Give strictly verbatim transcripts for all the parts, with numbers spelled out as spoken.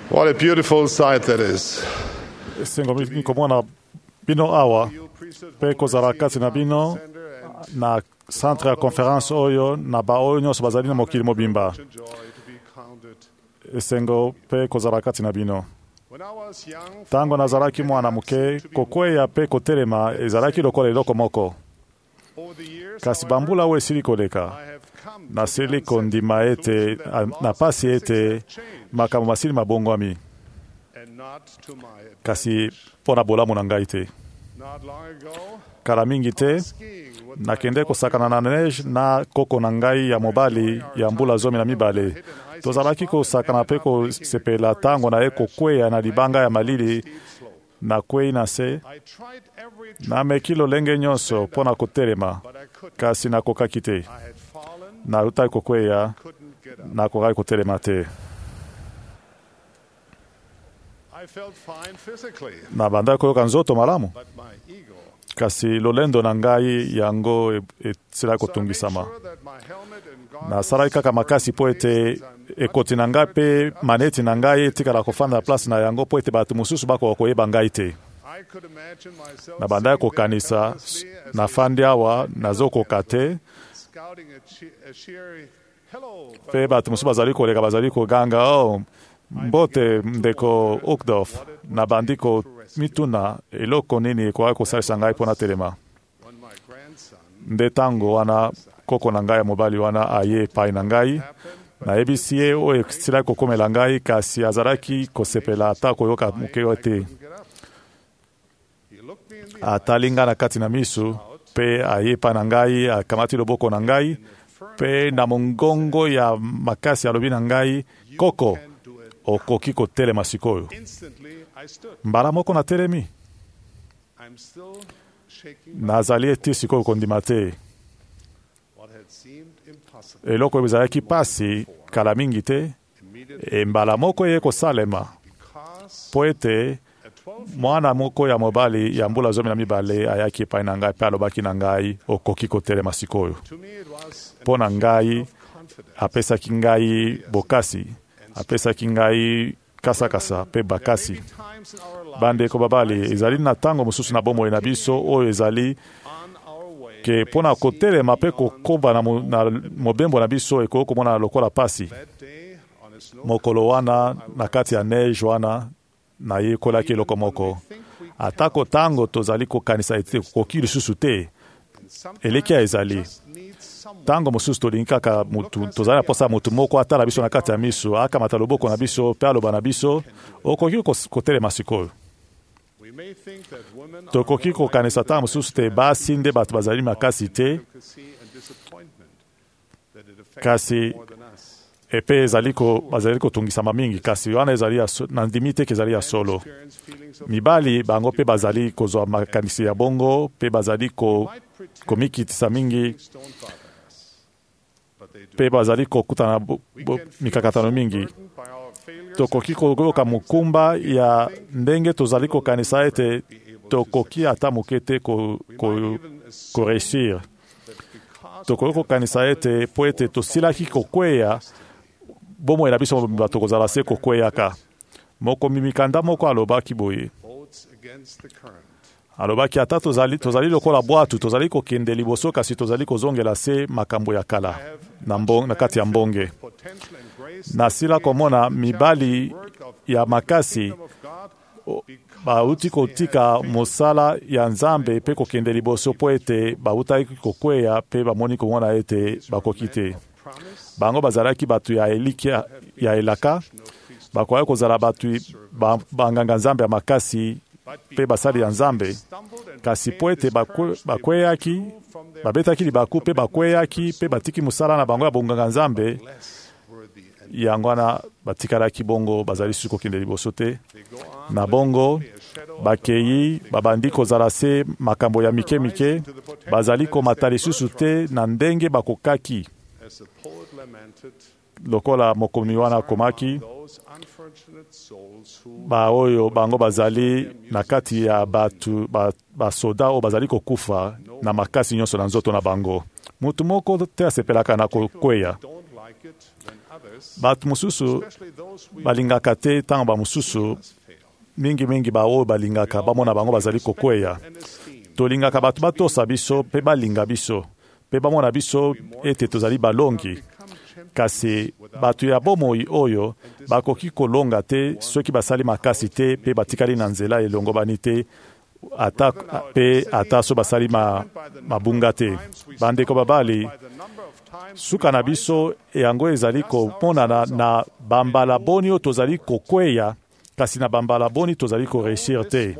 What a beautiful sight that is. Esengo mikomona bino awa pe kozala kati na bino na centre ya conférence oyo na baoyo nyonso bazali na mokili mobimba. Esengo pe kozala kati na bino. Tango nazalaki mwana muke kokweya pe kotelema ezalaki lokola eloko moko. Kasi bambula oyo esili koleka nasili kondima ete na pasi ete makambo masili mabongwami kasi mpona bolamu na ngai te. Kala mingi te nakende kosakana na neige na koko na ngai ya mobali ya mbula zomi na mibale. Tozalaki kosakana pe kosepela tango na ye kokweya na libanga ya malili na kwei na se nameki lolenge nyonso mpona kotelema kasi nakokaki te. Nautai kokweya nakokaki kotelema te. Nabanda koyoka nzoto malamu kasi lolendo na ngai yango esila kotungisama. Nasalaki kaka makasi po ete ekoti na ngai pe maneti na ngai etikala kofanda na place na yango po ete bato mosusu bakoka koyeba ngai te. Nabanda kokanisa nafandi awa nazokoka te pe bato mosusu bazali koleka bazali koganga oh, mbote ndeko Ukdorf. Nabandi ko mituna eloko nini ekoki kosalisa ngai mpona telema. Nde tango wana koko na ngai ya mobali wana aye epai na ngai nayebisi ye oyo esilaki kokomela ngai kasi azalaki kosepela ata koyoka moke te. Atali ngai na kati na miso pe aye epai na ngai akamati loboko na ngai pe na mongongo ya makasi alobi na ngai koko okoki kotelema sikoyo. Mbala moko na telemi nazali eti sikoyo kondima te. Eloko ezalaki pasi kala mingi te e mbala moko ye kosalema po ete mwana moko ya mobali ya mbula zomi na mibale ayaki epai na ngai pe alobaki na ngai okoki kotelema sikoyo. Mpo na ngai apesaki ngai bokasi, apesaki ngai kasakasa pe bakasi. Bandeko babali ezali na tango mosusu na bomoi na biso oyo ezali ke pona kotelema pe kokoba na, mo, na mobembo na biso eko komona lokola pasi. Mokolo wana na kati ya neige wana na ye kolaki eloko moko. Atako tango tozali kokanisa ete koki lisusu te eleki ezali. Tango mosusu tolingi kaka mutu tozali na posa mutu moko atala biso na kati ya miso akamata loboko na biso pe aloba na biso okoki kotelema sikoyo. Tokoki kokanisa tango mosusu te basi nde bato bazali makasi te kasi epe ezali ko bazali kotungisama mingi kasi wana ezali na ndimi te kezali ya solo. Mibali bango pe bazali kozwa makanisi ya bongo pe bazali ko komikitisa mingi pe bazali kokutana mikakatano mingi. Tokoki koyoka mukumba ya ndenge tozali kokanisa ete tokoki ata moke te koreusir. Tokoki kokanisa ete po ete tosilaki kokweya bomoi na biso bato kozala se kokweyaka. Moko mimikanda moko alobaki boye. Alobaki ata tozali, tozali lokola bwatu, tozali kokende liboso kasi tozali kozongela se makambo ya kala na, mbong, na kati ya mbonge. Nasila komona mibali ya makasi bauti kotika mosala ya Nzambe pe kokende liboso po ete bautaki kokweya pe bamoni komona ete bakoki te. Bango bazalaki batu ya elikia ya elaka bakoya kozala batu banganga Nzambe ya makasi pe basali ya Nzambe kasi po ete bakweyaki babetaki libaku pe bakweyaki pe batiki musala na bango ya bonganga Nzambe yango wana batikalaki bongo bazali suko kende liboso te na bongo bakeyi babandi kozala se makambo ya mike mike bazali komata lisusu te na ndenge bakokaki lokola mokomi wana komaki ba oyo bango bazali na kati ya batu basoda oyo bazali kokufa na makasi nyonso na nzoto na bango. Mutu moko te asepelaka na kokweya bato mosusu balingaka te ntango bamosusu mingimingi baoyo balingaka bamona bango bazali kokweya. Tolingaka bato batosa biso mpe balinga biso mpe bamona biso ete tozali balongi. Kasi bato ya bomoi oyo bakoki kolonga te soki basali makasi te mpe batikali na nzela elongobani te ata mpe ata so basali ma, mabunga te. Bandeko babali, suka na biso yango ezali komonana na bambala boni oyo tozali kokweya, kasi na bambala boni tozali koreusir te.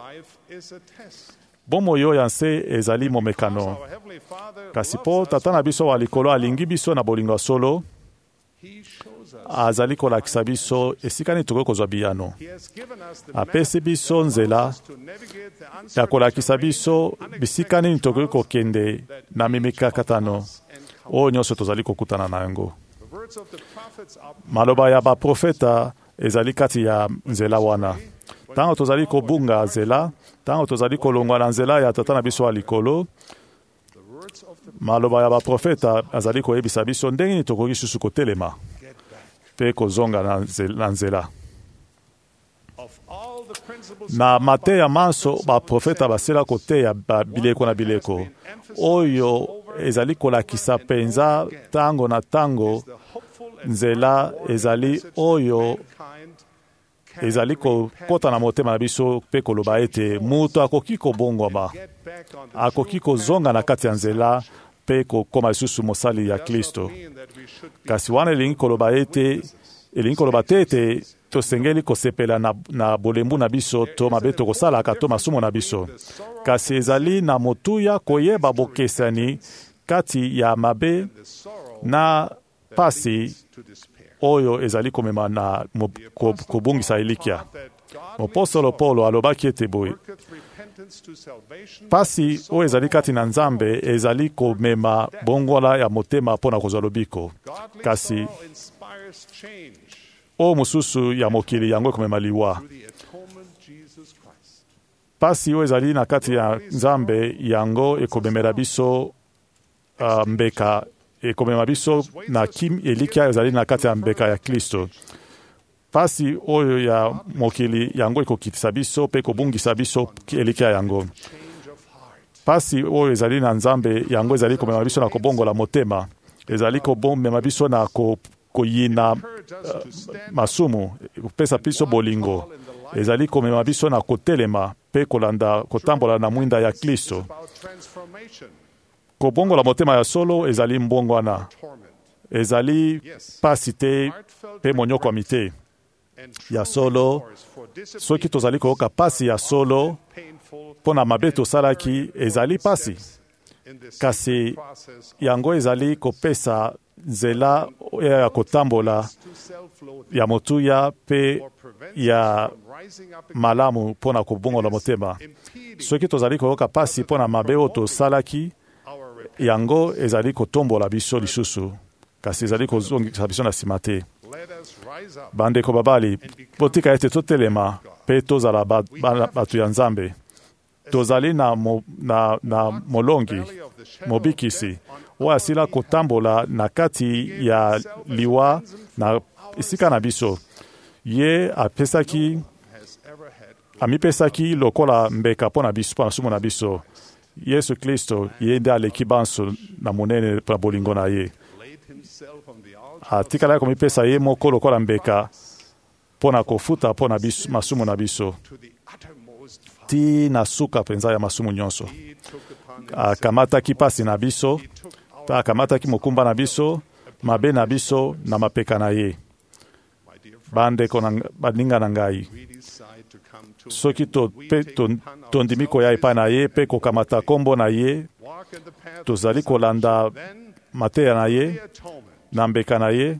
Bomoi oyo ya nse ezali momekano. Kasi po tata na biso wa likolo alingi biso na bolingo solo, azali kolakisa biso esika nini tokoki kozwa biyano. Apesi biso nzela ya kolakisa biso bisika nini tokoki kokende na mimikakatano oyo nyonso tozali kokutana na yango. Maloba ya baprofeta ezali kati ya nzela wana. Tango tozali kobunga nzela, tango tozali kolongwa na nzela ya tata na biso wa likolo, maloba ya baprofeta azali koyebisa biso ndenge nini tokoki susu kotelema mpe kozonga na nzela. Na mateya manso baprofeta basela koteya bileko na bileko oyo ezali kolakisa penza tango na tango nzela ezali oyo ezali kokota na motema na biso mpe koloba ete mutu akoki kobongwama, akoki kozonga na kati ya nzela mpe kokoma lisusu mosali ya Kristo. Kasi wana elingi koloba ete elingi koloba te ete tosengeli kosepela na, na bolembu na biso to mabe tokosalaka to masumu na biso. Kasi ezali na motuya koyeba bokesani kati ya mabe na pasi oyo ezali komema na kobungisa elikia. Mopostolo Paulo alobaki ete boye pasi oyo ezali kati na Nzambe ezali komema bongola ya motema mpona kozwa lobiko. Kasi oyo mosusu ya mokili yango ekomema liwa. Pasi oyo ezali na kati ya Nzambe yango ekomemela biso uh, mbeka ekomema biso na kim elikia ezali na kati ya mbeka ya Kristo. Pasi oyo ya mokili yango ekokitisa biso mpe ekobungisa biso elikia yango. Pasi oyo ezali na Nzambe yango ezali komema biso na kobongola motema, ezali komema biso na ko, koyina uh, masumu, kopesa biso bolingo, ezali komema biso na kotelema mpe kolanda kotambola na mwinda ya Kristo. Kobongola motema ya solo ezali mbongwana, ezali pasi te mpe monyokwami te ya solo. Soki tozali koyoka pasi ya solo mpona mabe tosalaki ezali pasi, kasi yango ezali kopesa nzela ya kotambola ya motuya mpe ya malamu mpona kobongola motema. Soki tozali koyoka pasi mpona mabe oyo tosalaki, yango ezali kotombola biso lisusu, kasi ezali kozongisa biso na nsima te. Bandeko babali, botika ete totelema mpe tozala bato ya Nzambe. Tozali na, mo, na, na molongi, mobikisi, oyo asila kotambola na kati ya liwa na esika na biso. Ye apesaki, amipesaki lokola mbeka mpona biso, mpona sumu na biso. Yesu Kristo ye nde aleki banso na monene mpona bolingo na ye. Atikala komipesa ye moko lokola mbeka mpona kofuta mpona masumu na biso ti na suka penza ya masumu nyonso. Akamataki pasi na biso, akamataki mokumba na biso, mabe na biso na mapeka na ye. Bandeko na baninga na ngai, soki to pe tondimi koya epai na ye mpe kokamata kombo na ye, tozali kolanda mateya na ye na mbeka na ye,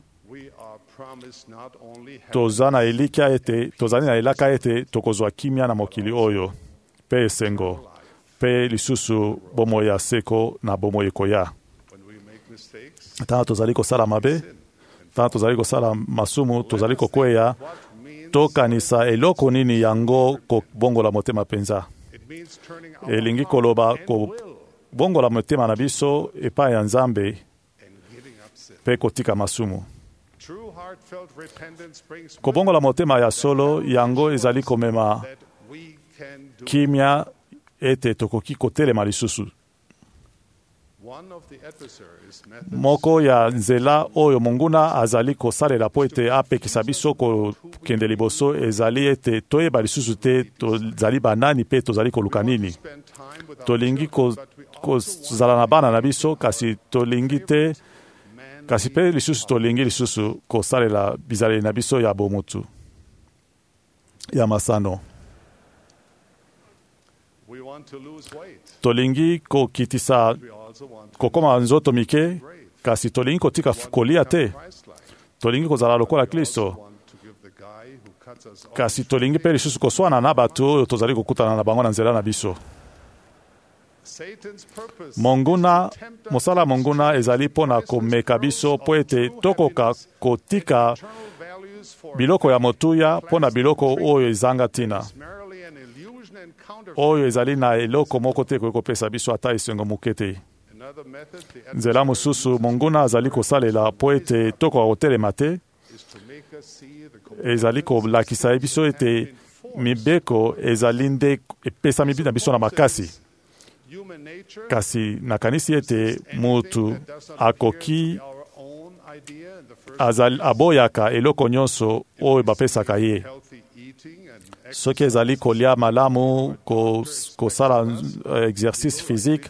toza na elikia ete tozali na elaka ete tokozwa kimia na mokili oyo mpe esengo mpe lisusu bomoi ya seko na bomoi ekoya. Tana tozali kosala mabe, tana tozali kosala masumu, tozali kokweya, tokanisa eloko nini yango kobongola motema penza. Elingi koloba kobongola motema na biso epai ya Nzambe mpe kotika masumu. True heartfelt repentance brings kobongola motema ya solo yango ezali komema that we can do. kimia ete tokoki kotelema lisusu. One of the adversaries' methods Moko ya nzela oyo monguna azali kosalela po ete apekisa biso kokende liboso ezali ete toyeba lisusu te tozali banani mpe tozali koluka nini. spend time with our Tolingi ko- children, but we also kozala na bana na biso kasi tolingi te man kasi mpe lisusu tolingi lisusu kosalela bizaleli na biso ya bomutu ya masano. we want to lose weight. Tolingi kokitisa We also want to kokoma nzoto mike brave. kasi tolingi kotika kolia te. Christ-like. Tolingi kozala lokola Kristo Want to give the guy who cuts us off kasi tolingi mpe lisusu koswana na bato oyo tozali kokutana na bango na nzela na biso. Satan's purpose Monguna, is to tempt us mosala to monguna exchange ezali mpo na the komeka biso presence mpo of ete true tokoka happiness kotika and eternal values for biloko ya motuya mpo na biloko oyo ezanga ntina merely an illusion and counterfeit. oyo ezali na eloko moko te koki kopesa biso ata esengo moke te. Another method the Nzela mosusu monguna azali kosalela mpo ete tokoka kotelema te is to make us see the ezali kolakisa biso ete mibeko ezali nde epesami na biso na makasi human nature kasi nakanisi ete mutu akoki our own idea in the first azali, aboyaka eloko nyonso oyo bapesaka ye. healthy eating and Soki ezali kolia malamu, kos- kosala uh, exercice physique,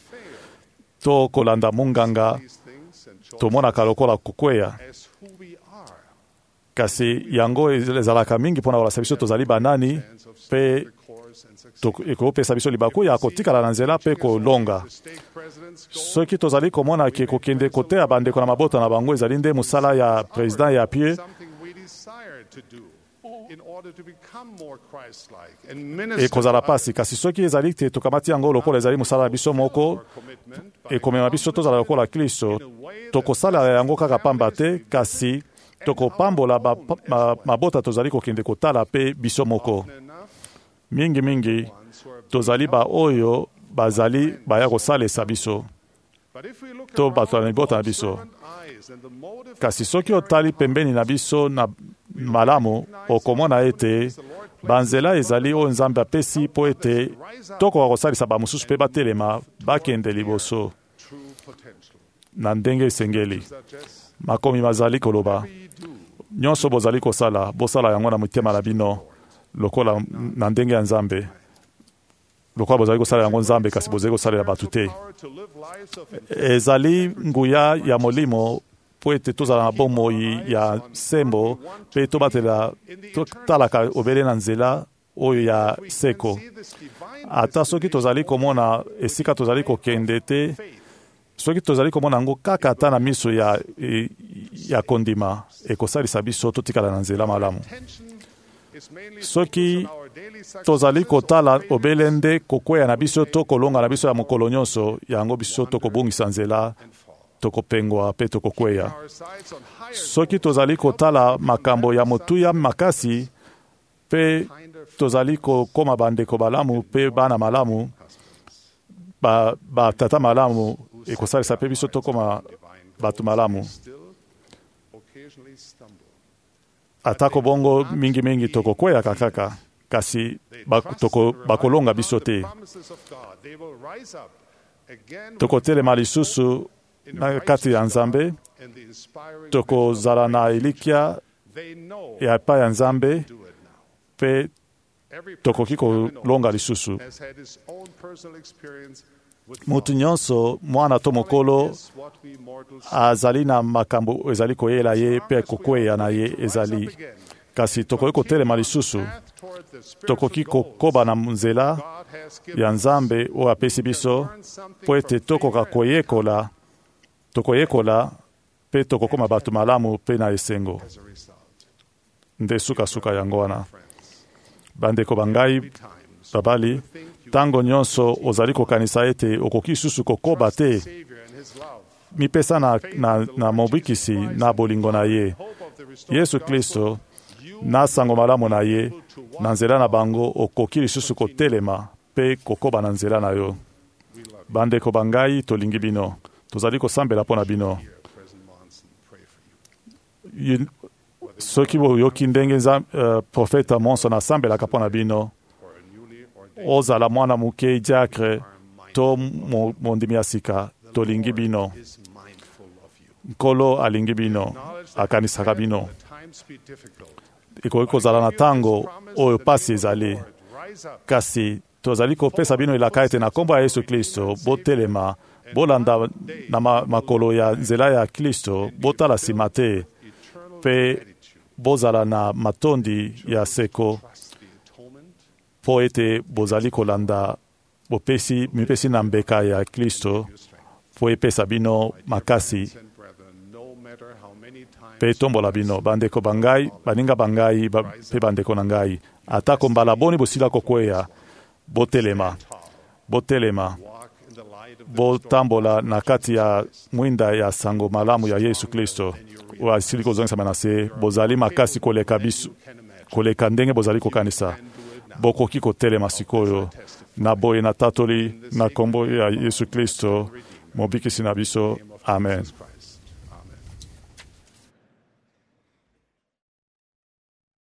to kolanda munganga, these things and show tomonaka lokola kokweya. as who we are. Kasi yango ezalaka mingi mpona kolakisa biso tozali banani, Sense of mpe the course and success. to- ekopesa biso libaku ya kotikala na nzela mpe kolonga. The stake president's goal Soki tozali komona ke kokende koteya bandeko na mabota na bango ezali nde mosala ya president ya appui, something we desire to do in order to become more Christ-like and minister ekozala to pasi. Kasi soki ezali te tokamati yango lokola ezali mosala na biso moko, our commitment by ekomema biso tozala lokola Kristo, tokosala yango kaka pamba te, kasi tokopambola ba- ma- mabota tozali kokende kotala mpe biso moko. enough Mingi-mingi ones who are tozali ba oyo bazali baya kosalesa biso But if we look to around bato na with mibota na biso. observant eyes and the motive Kasi soki otali pembeni na biso na malamu, okomona ete banzela ezali oyo Nzambe apesi mpo ete tokoka kosalisa bamosusu mpe batelema bakende liboso true potential. na ndenge esengeli. Suggest Makomi bazali koloba we do nyonso bozali kosala bosala yango na motema na bino lokola na ndenge ya Nzambe, lokola bozali kosala yango Nzambe kasi bozali kosalela bato te. power to live lives of Ezali nguya ya molimo po ete tozala na bomoi ya sembo mpe tobatela totalaka obele na nzela oyo ya seko. see this divine Ata soki tozali komona esika tozali kokende te, soki tozali komona yango kaka ata na miso ya, ya kondima, ekosalisa biso totikala na nzela malamu. tension is mainly Soki focused on our daily success tozali kotala obele nde kokweya na biso to kolonga na biso ya mokolo nyonso, yango biso tokobongisa nzela, and fall. tokopengwa mpe tokokweya. Our sights on higher Soki tozali kotala makambo ya motuya makasi mpe tozali kokoma bandeko malamu mpe bana malamu, ba, ba tata malamu, ekosalisa mpe biso tokoma bato malamu. still occasionally stumble. Atako bongo mingi-mingi tokokweyaka kaka, kasi bak- toko- bakolonga biso te. Promises of God, they will rise up again with Tokotelema lisusu na kati ya Nzambe, and the inspiring tokozala na elikia they know ya epai ya Nzambe, do it now. mpe Every tokoki person kolonga lisusu. has had his own personal experience with Mutu nyonso, mwana to mokolo, is what we mortals azali na makambo ezali koyela ye mpe kokweya na ye rise up ezali. again. Kasi tokoki kotelema lisusu, Path toward the spiritual tokoki goals kokoba na nzela God has given ya us. Nzambe oyo apesi biso mpo ete tokoka koyekola tokoyekola mpe tokokoma bato malamu mpe na esengo. As a result, Nde sukasuka yango wana. Bandeko bangai times babali, ntango nyonso ozali kokanisa ete okoki susu kokoba te Savior and His love, mipesa na, na, na mobikisi na bolingo na ye hope of the restored Yesu Kristo na sango malamu na ye na nzela na bango okoki lisusu kotelema mpe kokoba na nzela na yo. Bandeko bangai tolingi bino, tozali kosambela mpo na bino. President Monson, pray for you. You- soki boyoki ndenge uh, profeta monso nasambelaka mpo na bino, ozala mwana moke diacre to mondimi ya sika, tolingi bino. Nkolo alingi bino, akanisaka bino. Ekoki kozala na ntango oyo pasi ezali, kasi tozali kopesa bino elaka ete na kombo ya Yesu Kristo botelema, bolanda na makolo ya nzela ya Kristo, botala nsima te, mpe bozala na matondi ya seko po ete bozali kolanda bopesi mipesi na mbeka ya Kristo po epesa bino makasi pe tombola bino. Bandeko bangai, baninga bangai ba, pe bandeko na ngai, atako mbala boni bosila kokweya, botelema botelema botambola na kati ya mwinda ya sango malamu ya Yesu Kristo. Wasili kozongisa manase, bozali makasi koleka biso, koleka ndenge bozali kokanisa. Bokoki kotelema sikoyo, na boye na tatoli na kombo ya Yesu Kristo, mobikisi na biso. Amen.